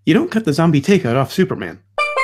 You don't cut the zombie takeout off Superman.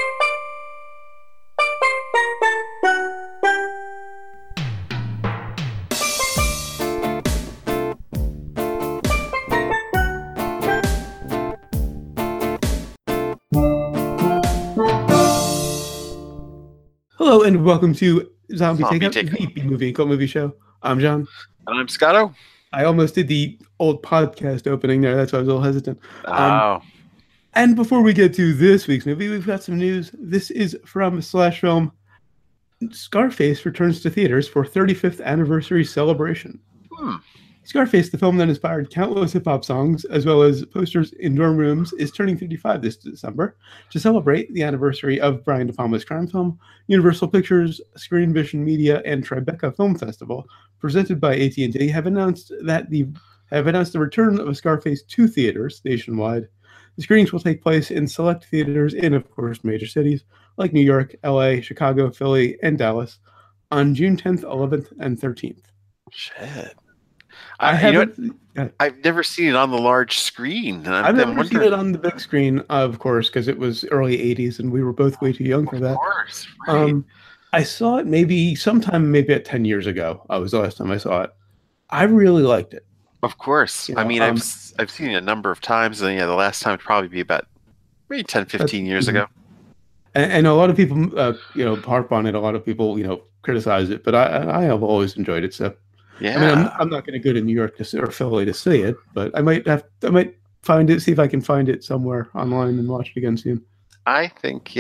Hello and welcome to Zombie Takeout, the B-movie and cult movie show. I'm John. And I'm Scotto. I almost did the old podcast opening there. That's why I was a little hesitant. Oh. And before we get to this week's movie, we've got some news. This is from Slash Film. Scarface returns to theaters for 35th anniversary celebration. Scarface, the film that inspired countless hip-hop songs, as well as posters in dorm rooms, is turning 55 this December. To celebrate the anniversary of Brian De Palma's crime film, Universal Pictures, Screen Vision Media, and Tribeca Film Festival, presented by AT&T, have announced the return of Scarface to theaters nationwide. The screenings will take place in select theaters in, of course, major cities like New York, LA, Chicago, Philly, and Dallas on June 10th, 11th, and 13th. Shit. I've never seen it on the large screen. I've never seen it on the big screen, of course, because it was early 80s and we were both way too young for that. Of course, right. I saw it maybe at 10 years ago. Was the last time I saw it. I really liked it. Of course. You know, I've seen it a number of times, and the last time would probably be about maybe 10, 15 years ago. And a lot of people, harp on it. A lot of people, criticize it, but I have always enjoyed it. So. Yeah. I mean, I'm not going to go to New York or Philly to see it, but I might find it, see if I can find it somewhere online and watch it again soon. I think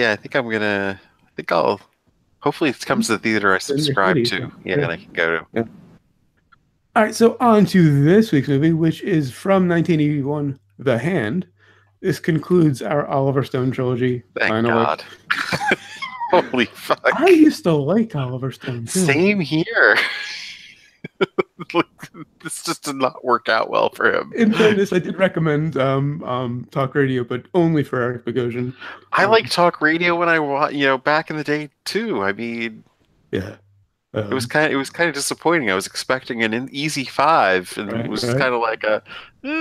I'll, hopefully it comes to the theater I subscribe to. And I can go to. Yeah. All right, so on to this week's movie, which is from 1981, The Hand. This concludes our Oliver Stone trilogy. Thank God. Holy fuck. I used to like Oliver Stone, too. Same here. This just did not work out well for him. In fairness, I did recommend Talk Radio, but only for Eric Bogosian. I like Talk Radio when I back in the day too. I mean, yeah, it was kind of disappointing. I was expecting an easy 5, and it was kind of like a.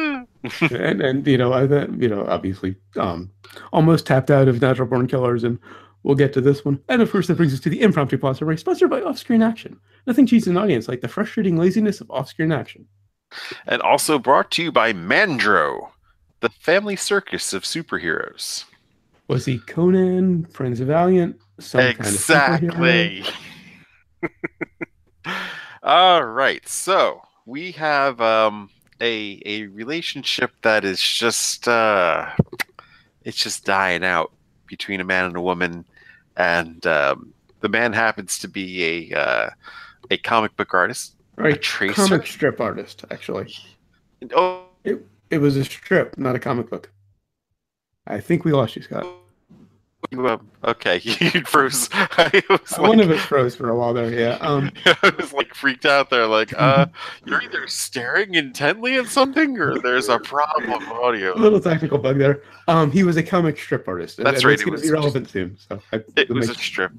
and obviously, almost tapped out of Natural Born Killers, and we'll get to this one. And of course, that brings us to the impromptu plot summary, sponsored by Offscreen Action. Nothing cheats an audience like the frustrating laziness of off-screen action. And also brought to you by Mandro, the family circus of superheroes. Was he Conan, Friends of Valiant, some exactly. Kind of All right, so we have a relationship that is just it's just dying out between a man and a woman, and the man happens to be a comic book artist, right? A tracer, comic strip artist, actually. Oh, it was a strip, not a comic book. I think we lost you, Scott. Okay, you froze. One of us froze for a while there. Yeah. I was like freaked out there. Like, you're either staring intently at something, or there's a problem with audio. A little technical bug there. He was a comic strip artist. That's right. It's going to be relevant soon. So it was a strip.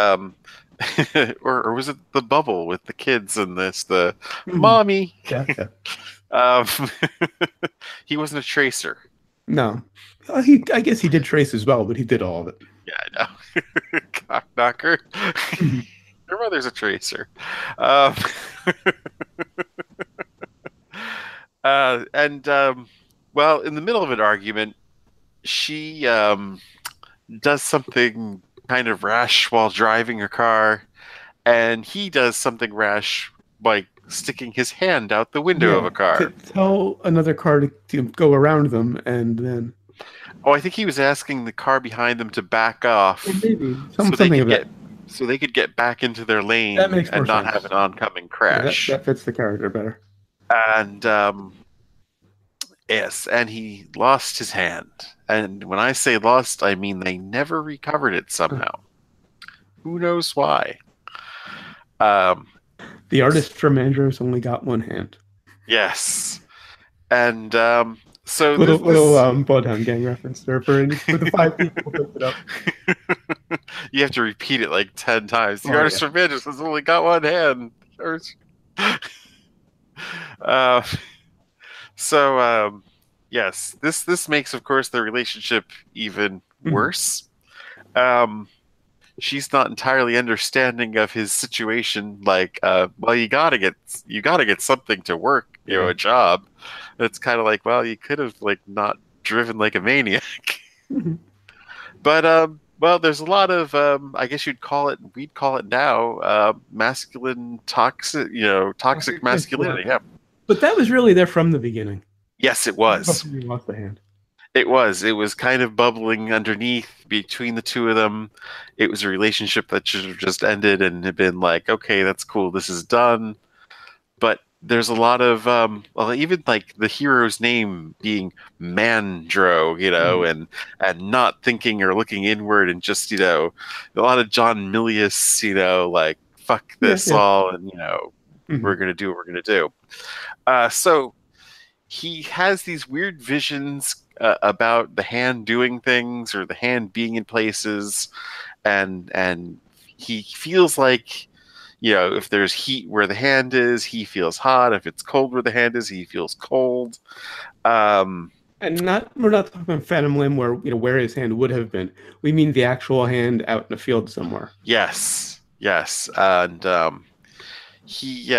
Or was it the bubble with the kids and the mommy? Yeah. He wasn't a tracer. No. I guess he did trace as well, but he did all of it. Yeah, I know. Cock knocker. Your mother's a tracer. Well, in the middle of an argument, she does something kind of rash while driving her car, and he does something rash by sticking his hand out the window of a car. To tell another car to go around them, and then... Oh, I think he was asking the car behind them to back off. Well, maybe. Something of that. So they could get back into their lane and not have an oncoming crash. That fits the character better. And, yes, and he lost his hand. And when I say lost, I mean they never recovered it somehow. Who knows why? The artist from Andros only got one hand. Yes. And so little Bloodhound Gang reference there for the 5 people who picked it up. You have to repeat it like 10 times. The artist from Andros has only got one hand. So Yes, this makes, of course, the relationship even Mhm. worse. Um, she's not entirely understanding of his situation. Like, well, you gotta get something to work, Yeah. a job. It's kind of like, well, you could have like not driven like a maniac. Mhm. But well, there's a lot of I guess we'd call it now, masculine toxic, toxic Yeah. masculinity. Yeah. But that was really there from the beginning. Yes, it was. Before he lost the hand. It was. It was kind of bubbling underneath between the two of them. It was a relationship that should have just ended and had been like, okay, that's cool. This is done. But there's a lot of well, even like the hero's name being Mandro, Mhm. and not thinking or looking inward, and just a lot of John Milius, like fuck Yeah, this yeah. all, and we're Mhm. gonna do what we're gonna do. So he has these weird visions about the hand doing things or the hand being in places, and he feels like, if there's heat where the hand is, he feels hot. If it's cold where the hand is, he feels cold. Um, And we're not talking about Phantom Limb where where his hand would have been. We mean the actual hand out in the field somewhere. yes, yes, and he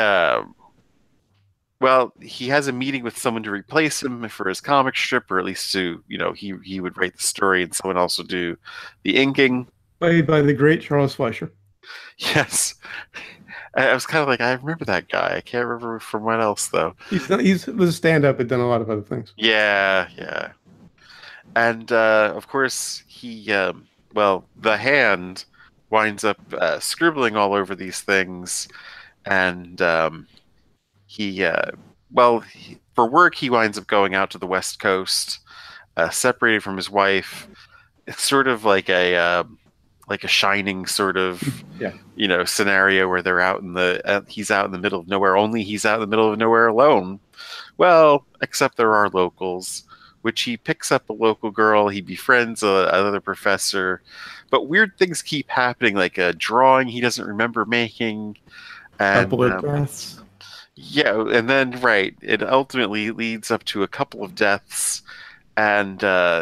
well, he has a meeting with someone to replace him for his comic strip, or at least to, he would write the story and someone else would do the inking. Played by the great Charles Fleischer. Yes. I was kind of like, I remember that guy. I can't remember from what else though. He's was a stand-up and done a lot of other things. Yeah, yeah. And of course, well, the hand winds up scribbling all over these things, and he, well, for work, he winds up going out to the West Coast, separated from his wife. It's sort of like a Shining sort of, Yeah. scenario where he's out in the middle of nowhere. Only he's out in the middle of nowhere alone. Well, except there are locals, which he picks up a local girl. He befriends another professor, but weird things keep happening, like a drawing he doesn't remember making, Couple and of deaths. yeah, and then right, it ultimately leads up to a couple of deaths, and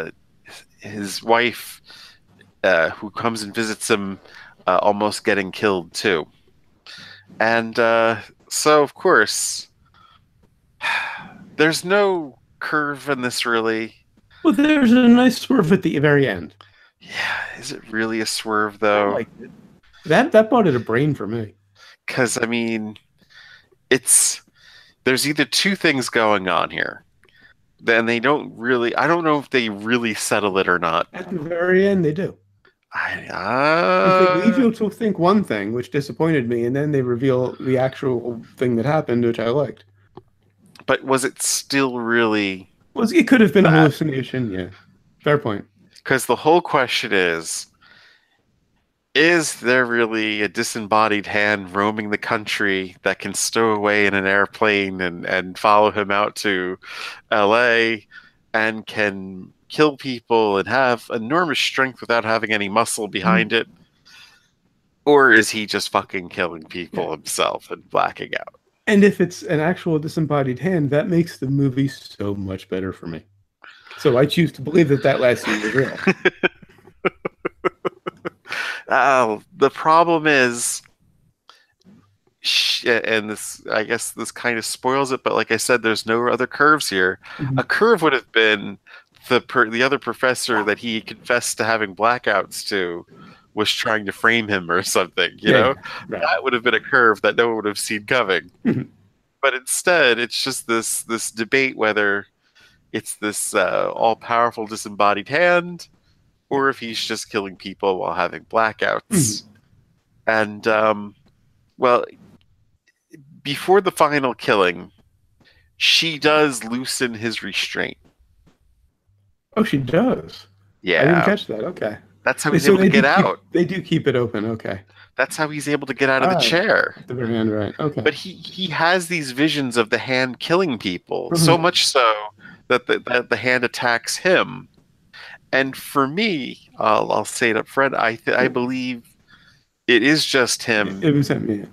his wife, who comes and visits him, almost getting killed too. And so, of course, there's no curve in this really. Well, there's a nice swerve at the very end. Yeah, is it really a swerve I though? liked it. That brought it a brain for me. Because I mean, it's there's either two things going on here. Then they don't really. I don't know if they really settle it or not. At the very end, they do. I Because they leave you to think one thing, which disappointed me, and then they reveal the actual thing that happened, which I liked. but was it still really Well, it could have been a that? hallucination. Yeah, fair point. Because the whole question is there really a disembodied hand roaming the country that can stow away in an airplane and follow him out to LA and can kill people and have enormous strength without having any muscle behind it? Or is he just fucking killing Yeah. people himself and blacking out? And if it's an actual disembodied hand, that makes the movie so much better for me. So I choose to believe that that last scene was real. The problem is, and this, I guess this kind of spoils it, but like I said, there's no other curves here. Mhm. A curve would have been the other professor that he confessed to having blackouts to was trying to frame him or something, Yeah, right. That would have been a curve that no one would have seen coming. Mhm. But instead, it's just this debate whether it's this all powerful disembodied hand, or if he's just killing people while having Mhm. blackouts. And well, before the final killing, she does loosen his restraint. Oh, she does. I didn't Yeah, catch that. Okay. that's how he's So able to get out. they do keep it open. Okay. That's how he's able to get out of the Ah, chair. at the very end, right? Okay. But he has these visions of the hand killing people, so Mhm. much so that the hand attacks him. And for me, I'll say it up front. I believe it is just him It was him. Yeah.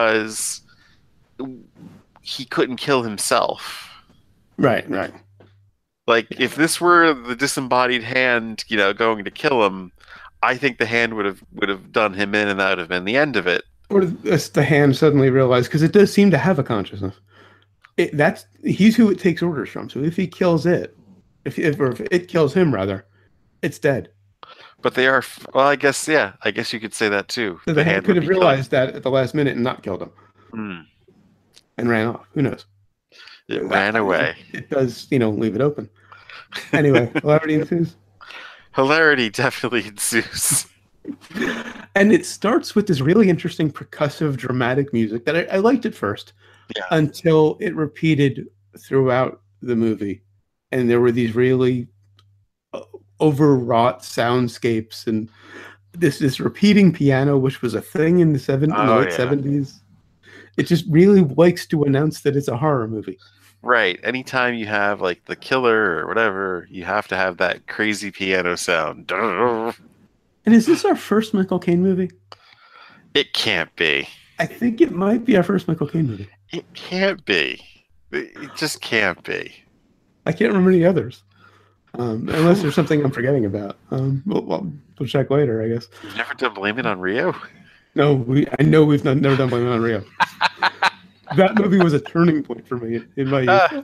because he couldn't kill himself. Right. Right. Like, if this were the disembodied hand, going to kill him, I think the hand would have done him in, and that would have been the end of it. Or the hand suddenly realized, because it does seem to have a consciousness. He's who it takes orders from. So if he kills it, if it kills him rather, it's dead. But they are, well, I guess you could say that too. So the hand could have realized that at the last minute and not killed him, and ran off. Who knows? It ran away. It does, leave it open. Anyway, hilarity ensues. Hilarity definitely ensues. And it starts with this really interesting percussive, dramatic music that I liked at first, until it repeated throughout the movie, and there were these really overwrought soundscapes and this repeating piano, which was a thing in the late 70s. It just really likes to announce that it's a horror movie. Right. Anytime you have like the killer or whatever, you have to have that crazy piano sound. And is this our first Michael Caine movie? It can't be. I think it might be our first Michael Caine movie. It can't be. It just can't be. I can't remember any others. Unless there's something I'm forgetting about. We'll check later, I guess. You've never done Blame It on Rio? No, I know we've never done Blame It on Rio. That movie was a turning point for me in my youth.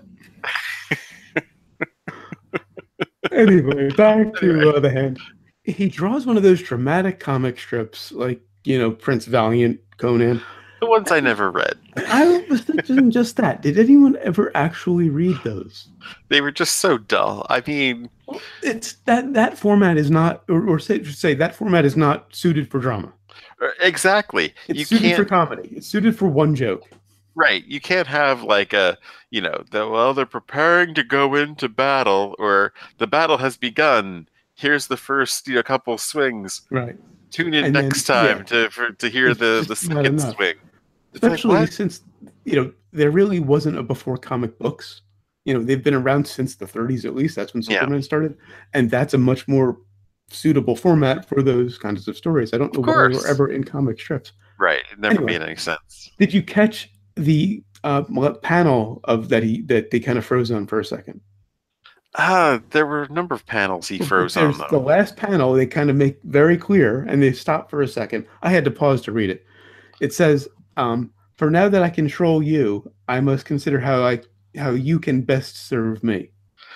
Anyway, back to the hand. He draws one of those dramatic comic strips, like, Prince Valiant, Conan. The ones I never read. I was thinking just that. Did anyone ever actually read those? They were just so dull. I mean, it's that format is not, or say that format is not suited for drama. Exactly. It's suited for comedy. It's suited for one joke. Right. You can't have like they're preparing to go into battle, or the battle has begun. Here's the first, couple swings. Right. Tune in next time to hear the second swing. Especially like, since, there really wasn't a before comic books. They've been around since the 30s at least. That's when Superman started. And that's a much more suitable format for those kinds of stories. I don't know why they were ever in comic strips. Right. It never made any sense. Did you catch the panel that they kind of froze on for a second? There were a number of panels he froze on, though. The last panel, they kind of make very clear, and they stop for a second. I had to pause to read it. It says, for now that I control you, I must consider how you can best serve me.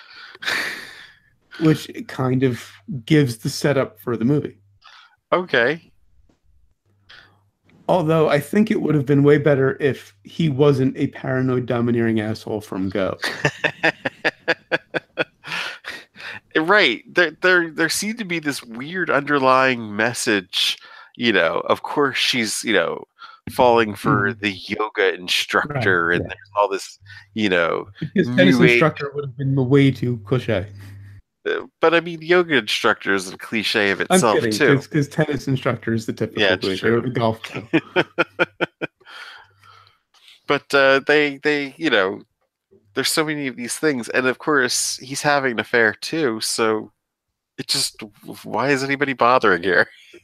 Which kind of gives the setup for the movie. Okay. Although I think it would have been way better if he wasn't a paranoid, domineering asshole from Go. Right. There seemed to be this weird underlying message, of course she's, falling for the yoga instructor, right, and there's all this, His tennis instructor would have been way too cliche. But I mean, yoga instructor is a cliche of itself, I'm kidding, too. Because tennis instructor is the typical cliche, or the golf. But they there's so many of these things, and of course he's having an affair too. So it just, why is anybody bothering here?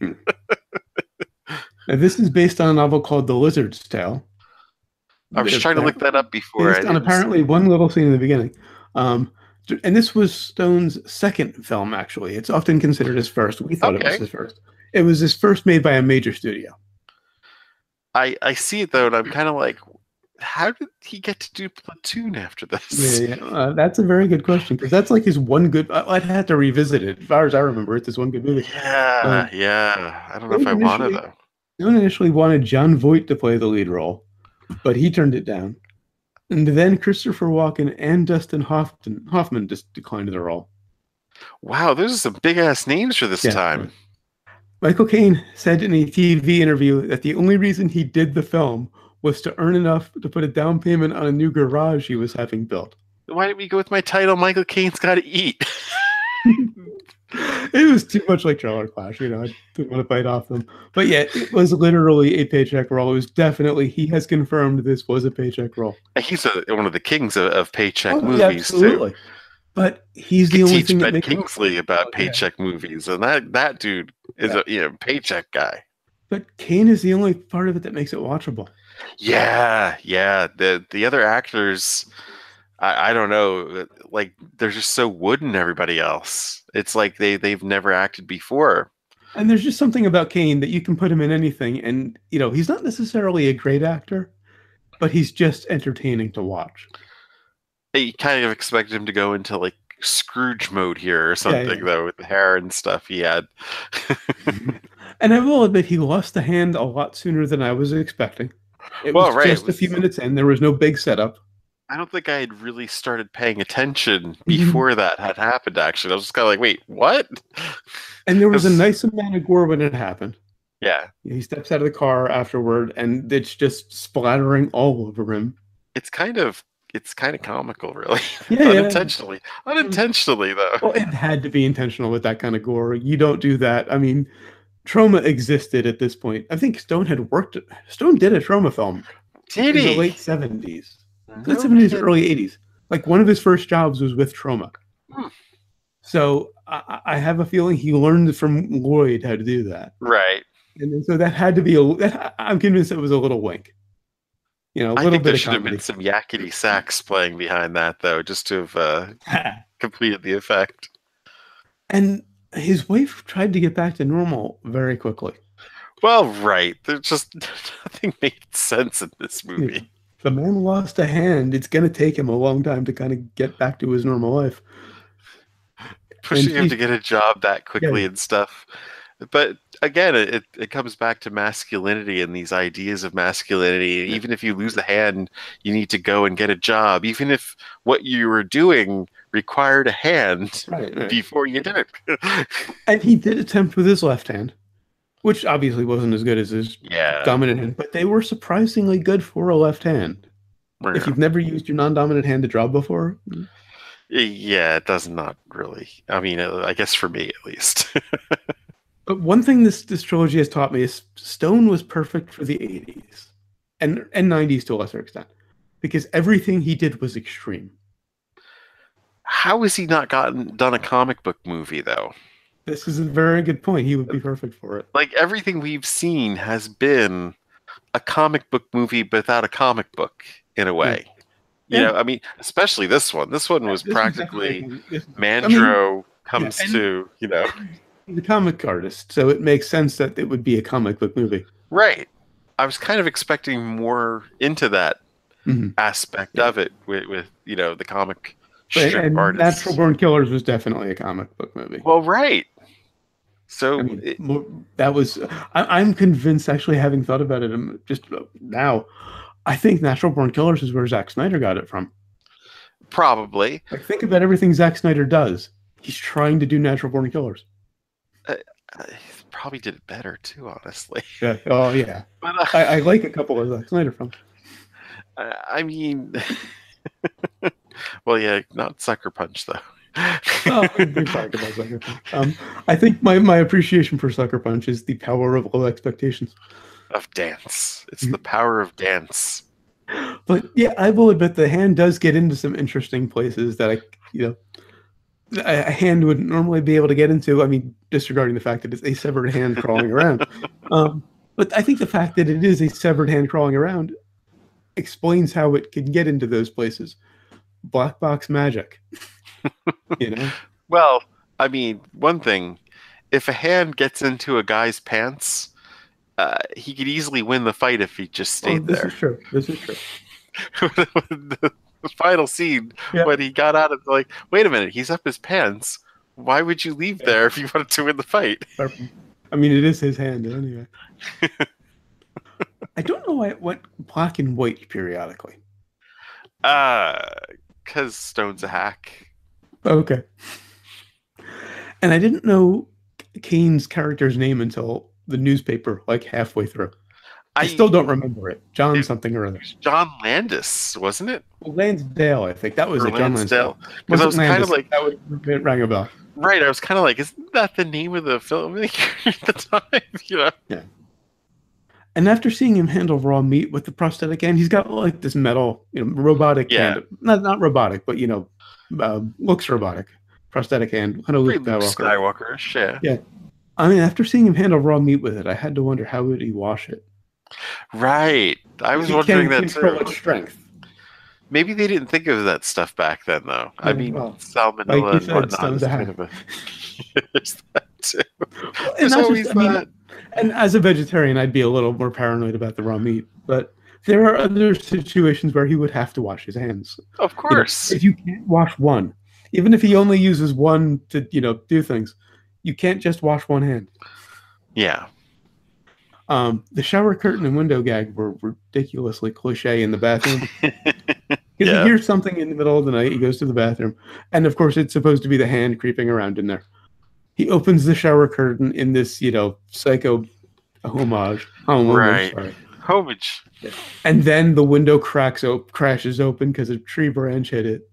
Now, this is based on a novel called The Lizard's Tale. I was trying to look that up before. Based on apparently one little scene in the beginning. And this was Stone's second film, actually. It's often considered his first. We thought it was his first. It was his first made by a major studio. I see it, though, and I'm kind of like, how did he get to do Platoon after this? Yeah. That's a very good question, because that's like his one good... I'd have to revisit it. As far as I remember, it's his one good movie. Yeah. I don't know if I want to, though. Stone initially wanted Jon Voight to play the lead role, but he turned it down. And then Christopher Walken and Dustin Hoffman just declined the role. Wow, those are some big-ass names for this time. Michael Caine said in a TV interview that the only reason he did the film was to earn enough to put a down payment on a new garage he was having built. Why didn't we go with my title, Michael Caine's Gotta Eat? It was too much like Trailer Clash, I didn't want to bite off them. But yeah, it was literally a paycheck role. It was definitely, he has confirmed this was a paycheck role. He's one of the kings of paycheck movies, absolutely. Too. But he's the only thing that makes Kingsley about paycheck movies, and that dude is a paycheck guy. But Caine is the only part of it that makes it watchable. Yeah. The other actors, I don't know. Like they're just so wooden. Everybody else, it's like they've never acted before. And there's just something about Kane that you can put him in anything, and he's not necessarily a great actor, but he's just entertaining to watch. You kind of expected him to go into like Scrooge mode here or something, though, with the hair and stuff he had. And I will admit, he lost the hand a lot sooner than I was expecting. It was just a few minutes in. There was no big setup. I don't think I had really started paying attention before that had happened, actually. I was just kind of like, wait, what? And there was a nice amount of gore when it happened. Yeah. He steps out of the car afterward, and it's just splattering all over him. It's kind of comical, really. Yeah, unintentionally. Yeah. Unintentionally, though. Well, it had to be intentional with that kind of gore. You don't do that. I mean, Troma existed at this point. I think Stone did a Troma film. Did he? In the late 70s. Late 70s, early 80s. Like, one of his first jobs was with Troma. So I have a feeling he learned from Lloyd how to do that. Right. And so that had to be I'm convinced it was a little wink. A little I think bit there of should have been some yakety sax playing behind that, though, just to have completed the effect. And his wife tried to get back to normal very quickly. Well, right. There's just nothing made sense in this movie. Yeah. The man lost a hand. It's going to take him a long time to kind of get back to his normal life. Pushing him to get a job that quickly and stuff. But again, it comes back to masculinity and these ideas of masculinity. Even if you lose the hand, you need to go and get a job. Even if what you were doing required a hand before you did it. And he did attempt with his left hand, which obviously wasn't as good as his dominant hand, but they were surprisingly good for a left hand. Yeah. If you've never used your non-dominant hand to draw before. Yeah, it does not really. I mean, I guess for me at least. But one thing this trilogy has taught me is Stone was perfect for the 80s and 90s to a lesser extent, because everything he did was extreme. How has he not done a comic book movie, though? This is a very good point. He would be perfect for it. Like, everything we've seen has been a comic book movie without a comic book, in a way. Yeah. You know, I mean, especially this one. This one was practically Mandro comes to, the comic artist, so it makes sense that it would be a comic book movie. Right. I was kind of expecting more into that aspect of it with the comic strip artist. Natural Born Killers was definitely a comic book movie. Well, right. So that was. I'm convinced, actually, having thought about it just now, I think Natural Born Killers is where Zack Snyder got it from. Probably. Like, think about everything Zack Snyder does. He's trying to do Natural Born Killers. He probably did it better too, honestly. Yeah. Oh yeah. But, I like a couple of Zack Snyder films. I mean, well, yeah, not Sucker Punch though. We talked about Sucker Punch. I think my appreciation for Sucker Punch is the power of low expectations. Of dance. It's the power of dance. But yeah, I will admit the hand does get into some interesting places that a hand wouldn't normally be able to get into. I mean, disregarding the fact that it's a severed hand crawling around. But I think the fact that it is a severed hand crawling around explains how it can get into those places. Black box magic. Well, I mean, one thing, if a hand gets into a guy's pants, he could easily win the fight if he just stayed there. This is true. The final scene when he got out of wait a minute, he's up his pants. Why would you leave there if you wanted to win the fight? I mean, it is his hand anyway. I don't know why it went black and white periodically. Because Stone's a hack. Okay. And I didn't know Kane's character's name until the newspaper, halfway through. I still don't remember it. John something or other. John Landis, wasn't it? Lansdale, I think. That was it. John Lansdale. Because I was kind of like... That would ring a bell. Right, I was kind of like, isn't that the name of the filmmaker at the time? Yeah. And after seeing him handle raw meat with the prosthetic hand, he's got this metal, robotic hand. Not robotic, but, looks robotic. Prosthetic hand. Kind of Luke Skywalker-ish, yeah. Yeah. I mean, after seeing him handle raw meat with it, I had to wonder how would he wash it. Right. I was wondering that too. Its strength. Maybe they didn't think of that stuff back then, though. I mean, Well, like salmonella you and said, whatnot stunned is to kind hell. of a. There's that too. Well, and There's not always just, I mean, that. and as a vegetarian, I'd be a little more paranoid about the raw meat. But there are other situations where he would have to wash his hands. Of You know, course. if you can't wash one, even if he only uses one to, do things, you can't just wash one hand. Yeah. The shower curtain and window gag were ridiculously cliche in the bathroom. Because he Yeah. hears something in the middle of the night, he goes to the bathroom, and of course it's supposed to be the hand creeping around in there. He opens the shower curtain in this, psycho homage. Right. Sorry. Homage. And then the window crashes open because a tree branch hit it.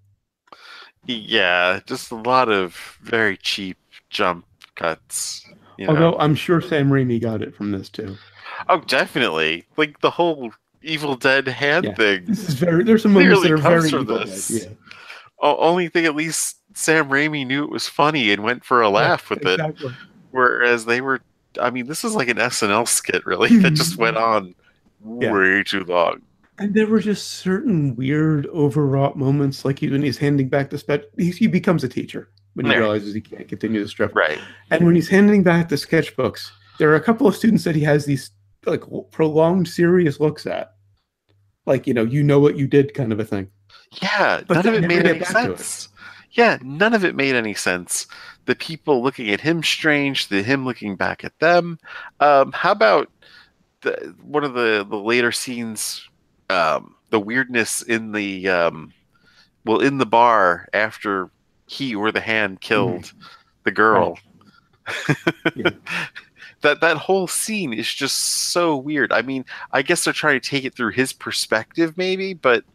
Yeah, just a lot of very cheap jump cuts. Although I'm sure Sam Raimi got it from this too. Oh, definitely. Like the whole Evil Dead hand thing. This is there's some moments that are very from Evil this. Dead. Yeah. Only thing, at least Sam Raimi knew it was funny and went for a laugh with it. Whereas they were, I mean, this is like an SNL skit, really, that just went on way too long. And there were just certain weird, overwrought moments, like when he's handing back the he becomes a teacher when he realizes he can't continue the strip. Right. And when he's handing back the sketchbooks, there are a couple of students that he has these like prolonged, serious looks at, like you know what you did, kind of a thing. Yeah, but none of it made any sense. Yeah, none of it made any sense. The people looking at him strange, him looking back at them. How about one of the later scenes? The weirdness in the in the bar after he or the hand killed the girl. Right. That whole scene is just so weird. I mean, I guess they're trying to take it through his perspective, maybe, but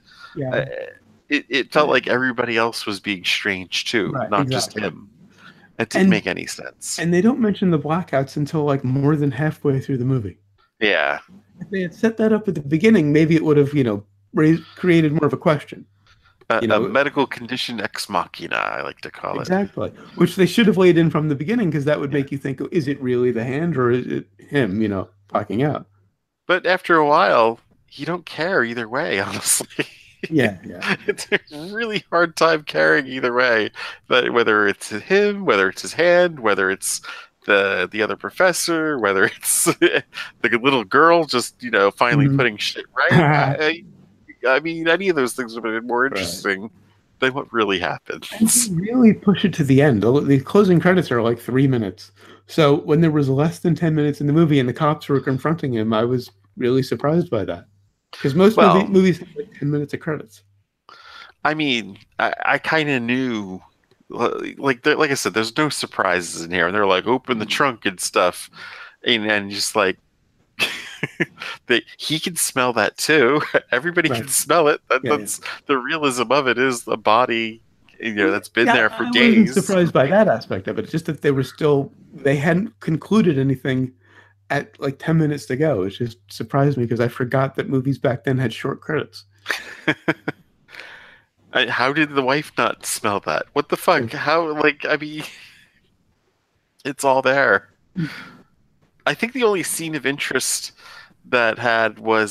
it felt like everybody else was being strange too, not just him. It didn't make any sense. And they don't mention the blackouts until like more than halfway through the movie. Yeah. If they had set that up at the beginning, maybe it would have, created more of a question. A medical condition ex machina, I like to call it. Exactly. Which they should have laid in from the beginning, because that would make you think, is it really the hand or is it him, blacking out? But after a while, you don't care either way, honestly. Yeah. It's a really hard time caring either way. But whether it's him, whether it's his hand, whether it's the other professor, whether it's the little girl just finally putting shit right. I mean, any of those things would have been more interesting than what really happened. And they really push it to the end. The closing credits are like 3 minutes. So when there was less than 10 minutes in the movie and the cops were confronting him, I was really surprised by that. Because most movies have like 10 minutes of credits. I mean, I kind of knew. Like I said, there's no surprises in here, and they're like, open the trunk and stuff, and just like he can smell that too. Everybody can smell it. That's the realism of it, is the body, that's been there for days. I wasn't surprised by that aspect of it. It's just that they hadn't concluded anything at like 10 minutes to go. It just surprised me because I forgot that movies back then had short credits. How did the wife not smell that? What the fuck? How, I mean, it's all there. I think the only scene of interest that had was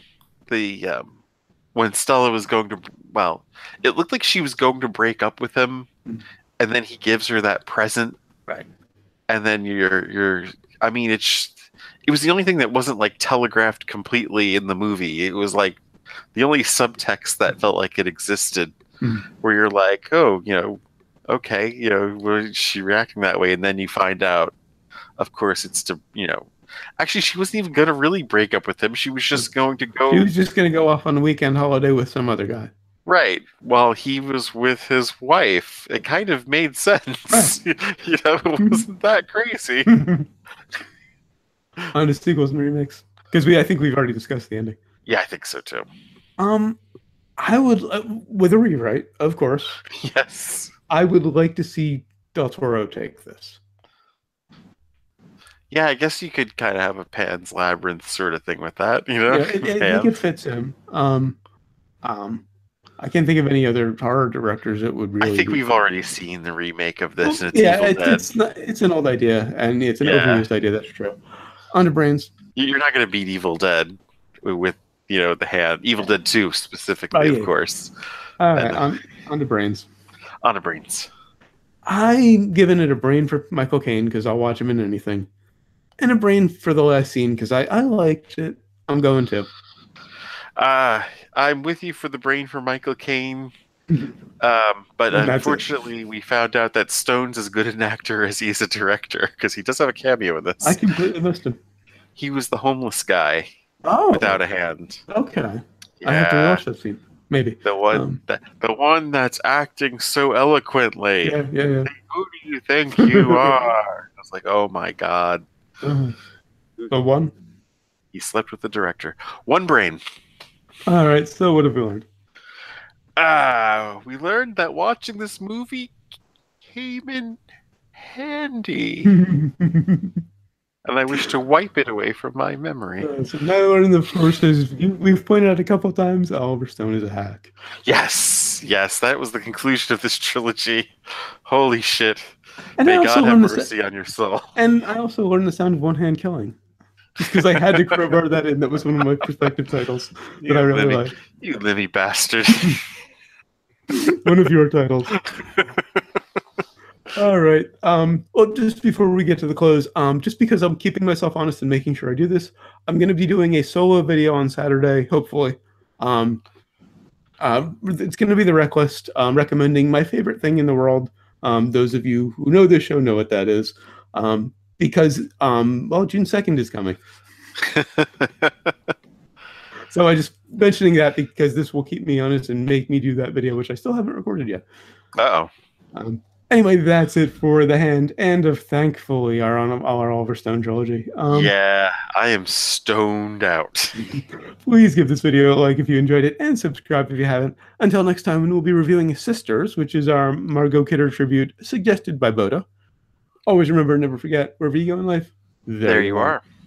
when Stella was going to, it looked like she was going to break up with him, and then he gives her that present. Right. And then I mean, it was the only thing that wasn't like telegraphed completely in the movie. It was like the only subtext that felt like it existed, where you're like, oh, okay, was she reacting that way? And then you find out, of course, it's to, actually, she wasn't even going to really break up with him. She was just going to go. She was just going to go off on a weekend holiday with some other guy. Right. While he was with his wife. It kind of made sense. Right. It wasn't that crazy. On a sequels and remakes. Because I think we've already discussed the ending. Yeah, I think so too. I would, with a rewrite, of course. Yes. I would like to see Del Toro take this. Yeah, I guess you could kind of have a Pan's Labyrinth sort of thing with that, Yeah, I think it fits him. I can't think of any other horror directors that would really. I think we've already seen the remake of this. Well, it's an old idea, and it's an overused idea. That's true. Underbrains. You're not going to beat Evil Dead with the Hand, Evil Dead 2 specifically, of course. All right, on to brains. On to brains. I'm giving it a brain for Michael Caine because I'll watch him in anything, and a brain for the last scene because I liked it. I'm going to. I'm with you for the brain for Michael Caine. But unfortunately, we found out that Stone's as good an actor as he is a director because he does have a cameo in this. I completely missed him. He was the homeless guy without a hand. Okay, yeah. I have to watch that scene. Maybe the one that's acting so eloquently. Yeah. Who do you think you are? I was like, oh my god. The one. He slept with the director. One brain. All right. So what have we learned? We learned that watching this movie came in handy. And I wish to wipe it away from my memory. So now I learned the first is we've pointed out a couple times Oliver Stone is a hack. Yes, that was the conclusion of this trilogy. Holy shit. And may God have mercy on your soul. And I also learned the sound of one hand killing. Just because I had to crowbar that in. That was one of my perspective titles that I really like. You Lemmy bastard. One of your titles. All right. Well, just before we get to the close, just because I'm keeping myself honest and making sure I do this, I'm going to be doing a solo video on Saturday, hopefully. It's going to be the rec list, recommending my favorite thing in the world. Those of you who know this show know what that is. Because, June 2nd is coming. So I just mentioning that because this will keep me honest and make me do that video, which I still haven't recorded yet. Uh-oh. Anyway, that's it for The Hand and of thankfully our Oliver Stone trilogy. Yeah, I am stoned out. Please give this video a like if you enjoyed it and subscribe if you haven't. Until next time, when we'll be reviewing Sisters, which is our Margot Kidder tribute suggested by Boda. Always remember, never forget, wherever you go in life, there you are.